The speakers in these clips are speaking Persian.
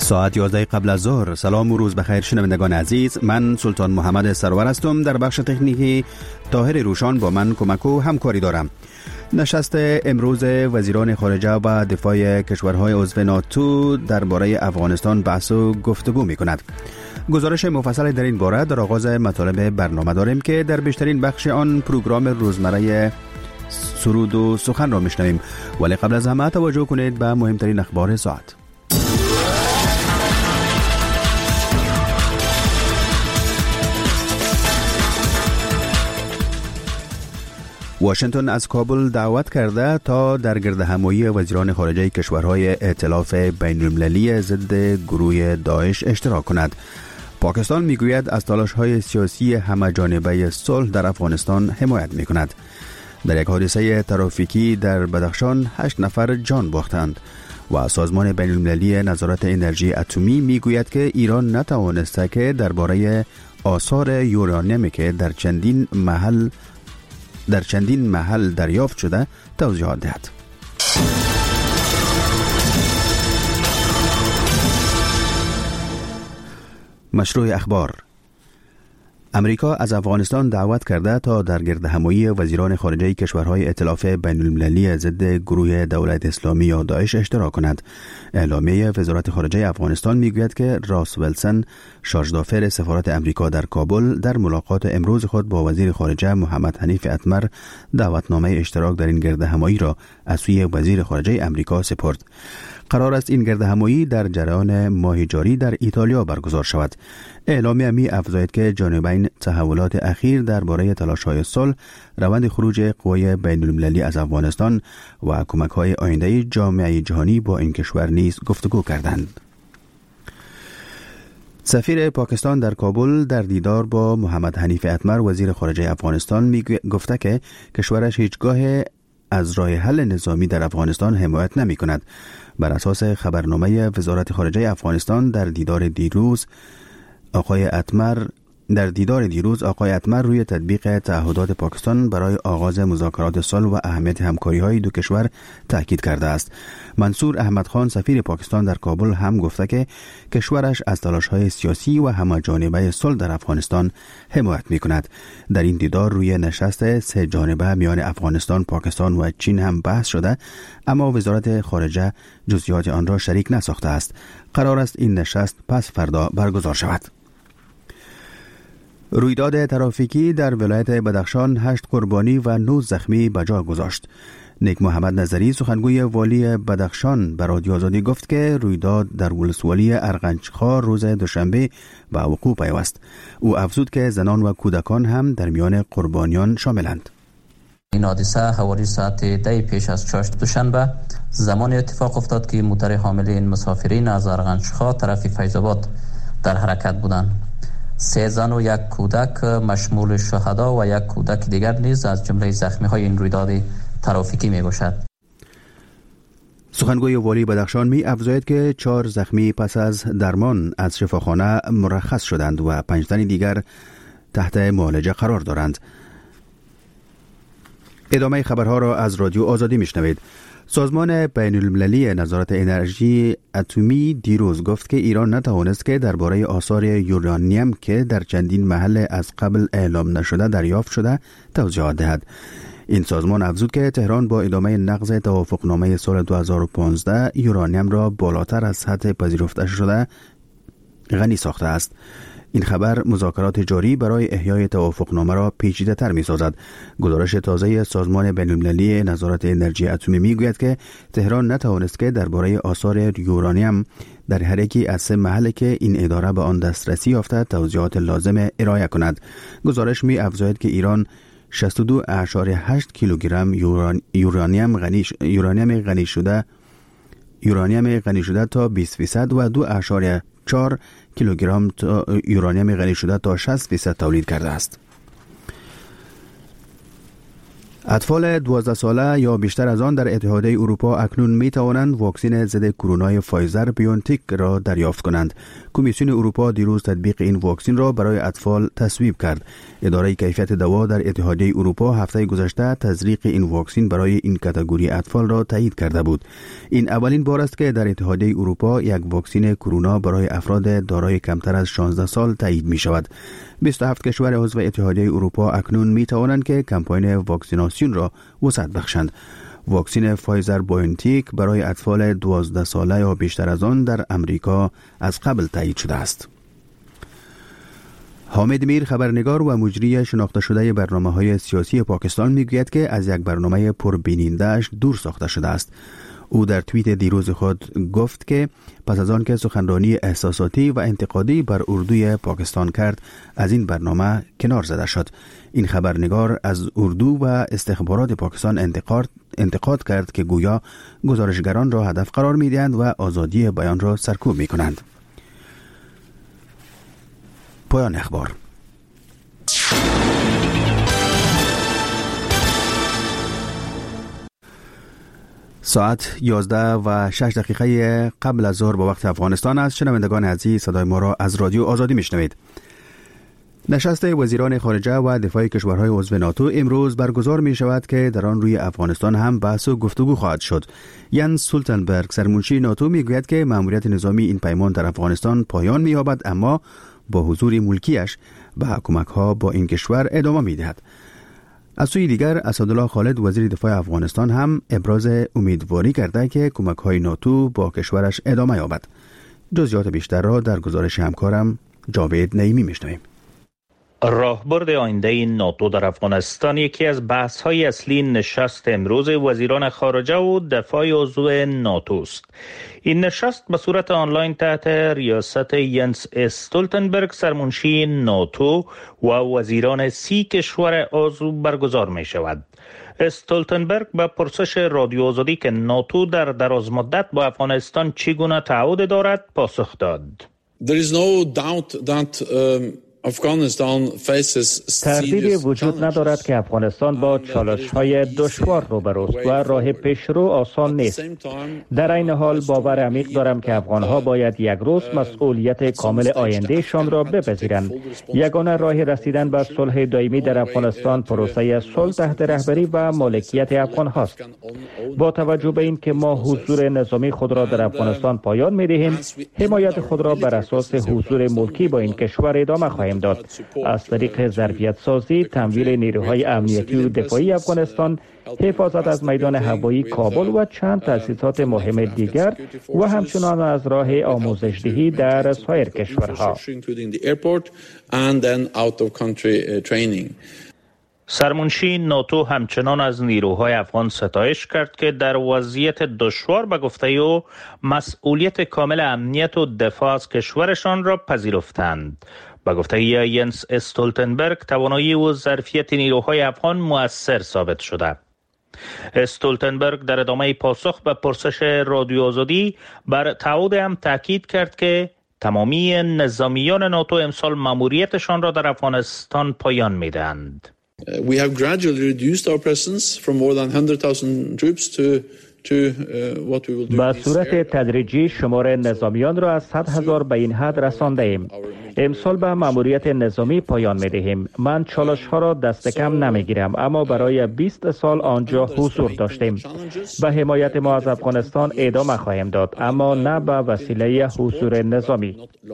ساعت 11 قبل از ظهر. سلام و روز بخیر شنوندگان عزیز، من سلطان محمد سرور هستم. در بخش تکنیکی طاهر روشان با من کمک و همکاری دارم. نشست امروز وزیران خارجه و دفاع کشورهای عضو ناتو درباره افغانستان بحث و گفتگو می کند. گزارش مفصل در این باره در آغاز مطالب برنامه داریم که در بیشترین بخش آن پروگرام روزمره سرود و سخن را میشنویم، ولی قبل از همه توجه کنید به مهمترین اخبار ساعت. واشنگتن از کابل دعوت کرده تا در گردهمایی وزیران خارجه کشورهای ائتلاف بین‌المللی ضد گروه داعش اشتراک کند. پاکستان میگوید از تلاش‌های سیاسی همه‌جانبه صلح در افغانستان حمایت می‌کند. در یک حادثه ترافیکی در بدخشان 8 نفر جان باختند و سازمان بین‌المللی نظارت انرژی اتمی میگوید که ایران نتوانسته که درباره آثار یورانیمی که در چندین محل دریافت شده توضیحات دهد. مشروع اخبار. امریکا از افغانستان دعوت کرده تا در گردهمایی وزیران خارجه کشورهای ائتلاف بین‌المللی ضد گروه دولت اسلامی یا داعش اشتراک کند. اعلامیه وزارت خارجه افغانستان میگوید که راس ولسن، شارژدافر سفارت امریکا در کابل، در ملاقات امروز خود با وزیر خارجه محمد حنیف اتمر دعوتنامه اشتراک در این گردهمایی را از سوی وزیر خارجه امریکا سپرد. قرار است این گردهمایی در جریان ماه جاری در ایتالیا برگزار شود. اعلامیه می افزاید که جانبین تحولات اخیر درباره تلاش‌های صلح، روند خروج قوای بین‌المللی از افغانستان و کمک‌های آینده جامعه جهانی با این کشور نیز گفتگو کردند. سفیر پاکستان در کابل در دیدار با محمد حنیف اتمر وزیر خارجه افغانستان گفته که کشورش هیچگاه از راه حل نظامی در افغانستان حمایت نمی کند. بر اساس خبرنامه وزارت خارجه افغانستان در دیدار دیروز آقای اتمر روی تطبیق تعهدات پاکستان برای آغاز مذاکرات صلح و اهمیت همکاری‌های دو کشور تاکید کرده است. منصور احمد خان سفیر پاکستان در کابل هم گفته که کشورش از تلاش‌های سیاسی و همه‌جانبه صلح در افغانستان حمایت می‌کند. در این دیدار روی نشست 3 جانبه میان افغانستان، پاکستان و چین هم بحث شده، اما وزارت خارجه جزئیات آن را شریک نساخته است. قرار است این نشست پس فردا برگزار شود. رویداد ترافیکی در ولایت بدخشان 8 قربانی و 9 زخمی به جا گذاشت. نیک محمد نظری سخنگوی والی بدخشان به رادیو آزادی گفت که رویداد در ولسوالی ارغنجخار روز دوشنبه به وقوع پیوست. او افزود که زنان و کودکان هم در میان قربانیان شاملند. این حادثه حوالی ساعت 10 پیش از چاشت دوشنبه زمان اتفاق افتاد که موتر حامل مسافرین از ارغنجخار طرف فیض‌آباد در حرکت بودند. 3 زن و 1 کودک مشمول شهدا و 1 کودک دیگر نیز از جمله زخمی‌های این رویداد ترافیکی میباشد. سخنگوی والی بدخشان می افزاید که 4 زخمی پس از درمان از شفاخانه مرخص شدند و 5 تن دیگر تحت معالجه قرار دارند. ادامه خبرها را از رادیو آزادی میشنوید. سازمان بین‌المللی نظارت انرژی اتمی دیروز گفت که ایران نتوانست که درباره آثار یورانیم که در چندین محل از قبل اعلام نشده دریافت شده توضیحات دهد. این سازمان افزود که تهران با ادامه نقض توافقنامه سال 2015 یورانیم را بالاتر از حد پذیرفته شده غنی ساخته است. این خبر مذاکرات جاری برای احیای توافقنامه را پیچیده‌تر می‌سازد. گزارش تازه سازمان بین‌المللی نظارت انرژی اتمی می‌گوید که تهران نتوانست که درباره آثار یورانیم در هر یکی از 3 محل که این اداره به آن دسترسی یافته توضیحات لازم ارائه کند. گزارش می‌افزاید که ایران 62.8 کیلوگرم یورانیم غنی شده تا 20% و 2.4 کیلوگرم یورانیم غنی شده تا 60% تولید کرده است. اطفال 12 ساله یا بیشتر از آن در اتحادیه اروپا اکنون می توانند واکسن ضد کرونا فایزر بیونتیک را دریافت کنند. کمیسیون اروپا دیروز تطبیق این واکسن را برای اطفال تصویب کرد. اداره کیفیت دوا در اتحادیه اروپا هفته گذشته تزریق این واکسن برای این کاتگوری اطفال را تایید کرده بود. این اولین بار است که در اتحادیه اروپا یک واکسن کرونا برای افراد دارای کمتر از 16 سال تایید می شود. 27 کشور عضو اتحادیه اروپا اکنون می توانند که کمپاین واکسیناسیون را وسعت بخشند. واکسن فایزر بیونتیک برای اطفال 12 ساله یا بیشتر از آن در امریکا از قبل تایید شده است. حامد میر خبرنگار و مجری شناخته شده برنامه‌های سیاسی پاکستان میگوید که از یک برنامه پربیننده‌اش دور ساخته شده است. او در توییت دیروز خود گفت که پس از آن که سخنرانی احساساتی و انتقادی بر اردوی پاکستان کرد، از این برنامه کنار زده شد. این خبرنگار از اردو و استخبارات پاکستان انتقاد کرد که گویا گزارشگران را هدف قرار می‌دهند و آزادی بیان را سرکوب می‌کنند. پایان اخبار. ساعت 11:06 قبل از ظهر به وقت افغانستان است. شنوندگان عزیز، صدای ما را از رادیو آزادی میشنوید. نشست وزیران خارجه و دفاع کشورهای عضو ناتو امروز برگزار می شود که در آن روی افغانستان هم بحث و گفتگو خواهد شد. ینس استولتنبرگ سرمنشی ناتو می گوید که مأموریت نظامی این پیمان در افغانستان پایان می یابد، اما با حضور ملکیش و کمک‌ها با این کشور ادامه می دهد. از سوی دیگر اسدالله خالد وزیر دفاع افغانستان هم ابراز امیدواری کرده که کمک‌های ناتو با کشورش ادامه یابد. جزئیات بیشتر را در گزارش همکارم جاوید نعیمی میشنویم. راهبرد آینده ناتو در افغانستان یکی از بحث‌های اصلی نشست امروز وزیران خارجه و دفاع عضو ناتو است. این نشست به صورت آنلاین تحت ریاست ینس استولتنبرگ سرمنشی ناتو و وزیران 30 کشور عضو برگزار می شود. استولتنبرگ به پرسش رادیو آزادی که ناتو در دراز مدت با افغانستان چگونه تعهد دارد پاسخ داد. There is no doubt that تردیدی وجود ندارد که افغانستان با چالش‌های دشوار روبروست و راه پیشرو آسان نیست. در این حال باور عمیق دارم که افغان‌ها باید یک روز مسئولیت کامل آیندهشان را بپذیرند. یگانه راه رسیدن به صلح دائمی در افغانستان پروسه صلح تحت رهبری و مالکیت افغان‌هاست. با توجه به اینکه ما حضور نظامی خود را در افغانستان پایان می‌دهیم، حمایت خود را بر اساس حضور ملکی با این کشور ادامه خواهیم داد. از طریق ظرفیت سازی، تمویل نیروهای امنیتی و دفاعی افغانستان، حفاظت از میدان هوایی کابل و چند تأسیسات مهم دیگر و همچنان از راه آموزش‌دهی در سایر کشورها. سرمنشی ناتو همچنان از نیروهای افغان ستایش کرد که در وضعیت دشوار به گفته او مسئولیت کامل امنیت و دفاع از کشورشان را پذیرفتند. به گفته ینس استولتنبرگ توانایی و ظرفیت نیروهای افغان مؤثر ثابت شده. استولتنبرگ در ادامه پاسخ به پرسش رادیو آزادی بر تعهد هم تاکید کرد که تمامی نظامیان ناتو امسال مأموریتشان را در افغانستان پایان می‌دهند. We have gradually reduced our presence from more than 100,000 troops to به صورت تدریجی شمار نظامیان را از 100,000 به این حد رسانده ایم. امسال به مأموریت نظامی پایان می دهیم. من چالش ها را دست کم نمی گیرم، اما برای 20 سال آنجا حضور داشتیم. به حمایت ما از افغانستان ادامه خواهیم داد، اما نه به وسیله حضور نظامی.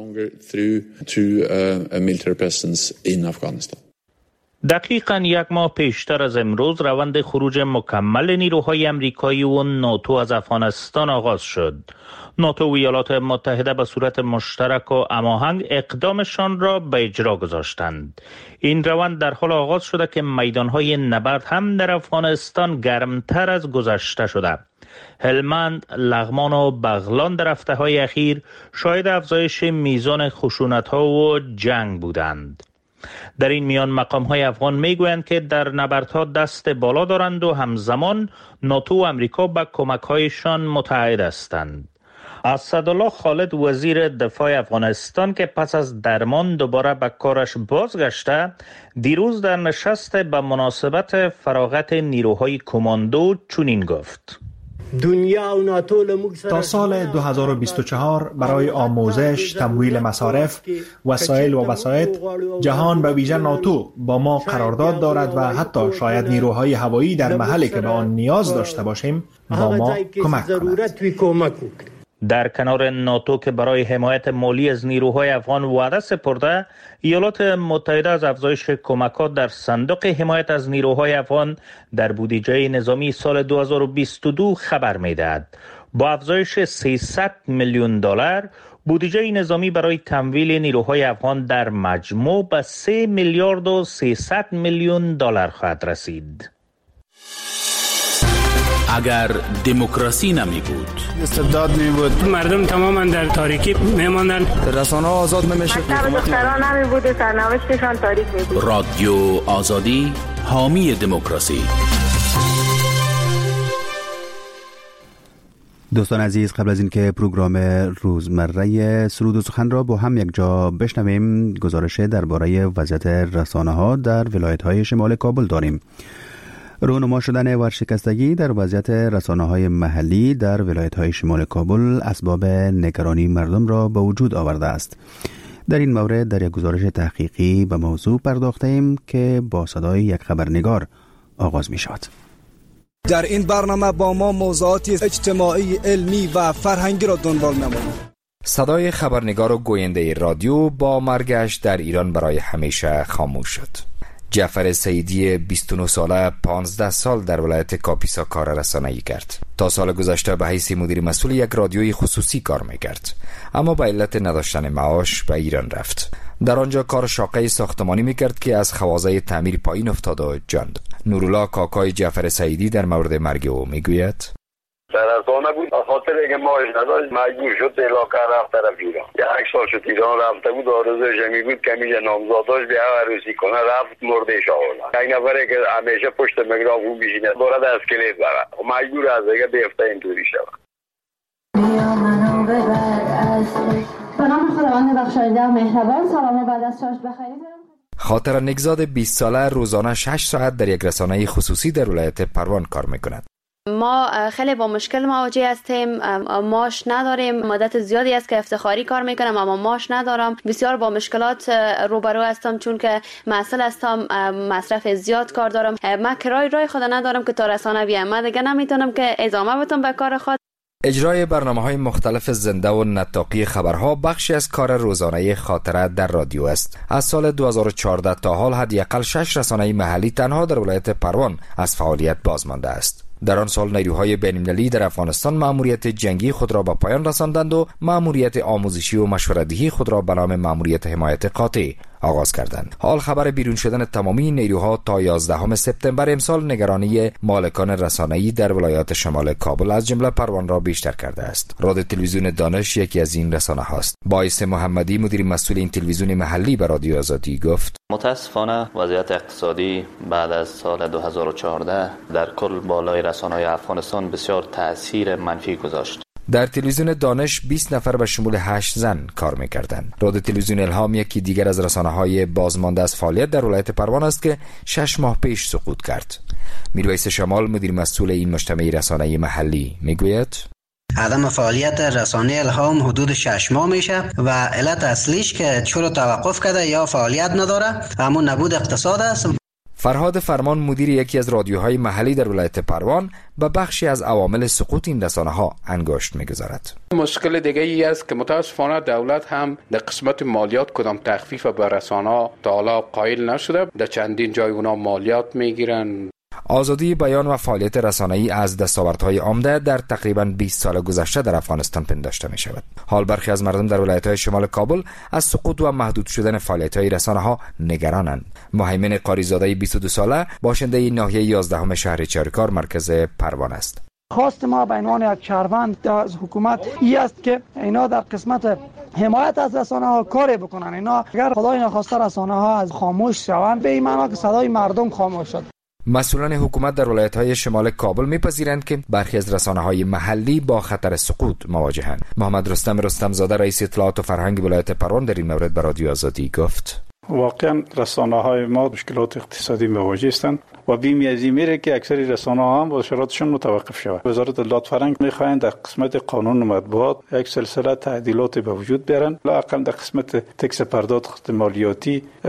دقیقاً یک ماه پیشتر از امروز روند خروج مکمل نیروهای امریکایی و ناتو از افغانستان آغاز شد. ناتو و ایالات متحده به صورت مشترک و هماهنگ اقدامشان را به اجرا گذاشتند. این روند در حال آغاز شده که میدانهای نبرد هم در افغانستان گرمتر از گذشته شده. هلمند، لغمان و بغلان در هفته‌های اخیر شاهد افزایش میزان خشونت‌ها و جنگ بودند. در این میان مقام‌های افغان میگویند که در نبردها دست بالا دارند و همزمان ناتو و امریکا به کمک‌هایشان متعهد هستند. اسدالله خالد وزیر دفاع افغانستان که پس از درمان دوباره به کارش بازگشته، دیروز در نشست به مناسبت فراغت نیروهای کماندو چنین گفت: تا سال 2024 برای آموزش، تمویل مصارف، وسایل و وسایط، جهان به ویژه ناتو با ما قرارداد دارد و حتی شاید نیروهای هوایی در محلی که به آن نیاز داشته باشیم با ما کمک کند. در کنار ناتو که برای حمایت مالی از نیروهای افغان وعده سپرده، ایالات متحده از افزایش کمکات در صندوق حمایت از نیروهای افغان در بودجه نظامی سال 2022 خبر می‌دهد. با افزایش 300 میلیون دلار، بودجه نظامی برای تمویل نیروهای افغان در مجموع به 3 میلیارد و 300 میلیون دلار خواهد رسید. اگر دموکراسی نمی بود، استبداد می بود، مردم تماما در تاریکی می ماندن، رسانه ها آزاد نمی شد، دختران نمی بود، سرنوشتشان تاریک می بود. رادیو آزادی حامی دموکراسی. دوستان عزیز، قبل از اینکه پروگرام روزمره سرود و سخن را با هم یک جا بشنویم، گزارش درباره وضعیت رسانه‌ها در ولایت‌های شمال کابل داریم. رونما شدن ورشکستگی در وضعیت رسانه‌های محلی در ولایت‌های شمال کابل اسباب نگرانی مردم را به وجود آورده است. در این مورد در یک گزارش تحقیقی به موضوع پرداختیم که با صدای یک خبرنگار آغاز می شود. در این برنامه با ما موضوعات اجتماعی، علمی و فرهنگی را دنبال نماییم. صدای خبرنگار و گوینده رادیو با مرگش در ایران برای همیشه خاموش شد. جعفر سیدی 29 ساله 15 سال در ولایت کاپیسا کار رسانه‌ای کرد. تا سال گذشته به حیث مدیر مسئول یک رادیوی خصوصی کار میکرد، اما به علت نداشتن معاش به ایران رفت. در آنجا کار شاقه ساختمانی میکرد که از خوازه تعمیر پایین افتاد و جاند. نورالله کاکای جعفر سیدی در مورد مرگ او میگوید: رسانه بود، به خاطر اینکه معاش نداشت مجبور شد علاقه رفت طرف ایران. یک سال شد ایران رفته بود، آرزوش می بود که میشه نامزاداش بیا عروسی کنه، رفت مردش آورد. یک نفره که همیشه پشت میکروفون میشینه داره از کلید برد، مجبور از دیگه بیفته اینطوری شود. به نام خداوند بخشاینده و مهربان. سلام و بعد از چاشت بخیر. خاطر نگزاد 20 ساله روزانه 6 ساعت در یک رسانه خصوصی در ولایت پروان کار میکند. ما خیلی با مشکل مواجه هستیم، ماش نداریم. مدت زیادی است که افتخاری کار میکنم اما ماش ندارم. بسیار با مشکلات روبرو هستم چون که مسئول هستم، مصرف زیاد کار دارم. من کرای رای خود ندارم که تا رسانه بیام. من دیگه نمیتونم که ادامه بدم به کار خود. اجرای برنامه‌های مختلف زنده و نطاقی خبرها بخشی از کار روزانه خاطره در رادیو است. از سال 2014 تا حال حداقل 6 رسانه محلی تنها در ولایت پروان از فعالیت باز مانده است. در آن سال نیروهای بین‌المللی در افغانستان مأموریت جنگی خود را به پایان رساندند و مأموریت آموزشی و مشورت‌دهی خود را به نام مأموریت حمایت قاطع آغاز کردند. حال خبر بیرون شدن تمامی نیروها تا 11 سپتامبر امسال نگرانی مالکان رسانه‌ای در ولایات شمال کابل از جمله پروان را بیشتر کرده است. رادیو تلویزیون دانش یکی از این رسانه‌ها است. باعث محمدی مدیر مسئول این تلویزیون محلی به رادیو آزادی گفت: متاسفانه وضعیت اقتصادی بعد از سال 2014 در کل بالای رسانه‌های افغانستان بسیار تأثیر منفی گذاشت. در تلویزیون دانش 20 نفر به شمول 8 زن کار می‌کردند. رادیو تلویزیون الهام یکی دیگر از رسانه‌های بازمانده از فعالیت در ولایت پروان است که 6 ماه پیش سقوط کرد. میرویس شمال مدیر مسئول این مجتمع رسانه‌ای محلی میگوید: عدم فعالیت رسانه الهام حدود 6 ماه میشه و علت اصلیش که چرا توقف کرده یا فعالیت نداره همون نبود اقتصاد است. فرهاد فرمان مدیر یکی از رادیوهای محلی در ولایت پروان به بخشی از عوامل سقوط این رسانه‌ها انگشت می‌گذارد. مشکل دیگه ای است که متاسفانه دولت هم در قسمت مالیات کدام تخفیف به رسانه‌ها تا حالا قائل نشده. در چندین جای اونا مالیات میگیرن. آزادی بیان و فعالیت رسانه‌ای از دستاوردهای عمده در تقریباً 20 سال گذشته در افغانستان پنداشته می شود. حال برخی از مردم در ولایت‌های شمال کابل از سقوط و محدود شدن فعالیت‌های رسانه‌ها نگرانند. مهیمن قاریزاده 22 ساله باشنده ناحیه 11 شهر چارکار مرکز پروان است. خواست ما به عنوان یک شهروند از حکومت این است که اینا در قسمت حمایت از رسانه‌ها کاری بکنن. اینا اگر خدای نخواسته رسانه‌ها از خاموش شوند به این معنی که صدای مردم خاموش شد. مسئولان حکومت در ولایت‌های شمال کابل می‌پذیرند که برخی از رسانه‌های محلی با خطر سقوط مواجهند. محمد رستمزاده رئیس اطلاعات و فرهنگ ولایت پروان در این مورد به رادیو آزادی گفت: واقعا رسانه‌های ما مشکلات اقتصادی مواجه هستند و بیم از این میره که اکثر رسانه‌ها هم وزارتشون متوقف شود. وزارت اطلاعات فرهنگ می‌خواهند در قسمت قانون مطبوعات یک سلسله تعدیلات به وجود بیارن، لااقل در قسمت تکس پرداخت مالیاتی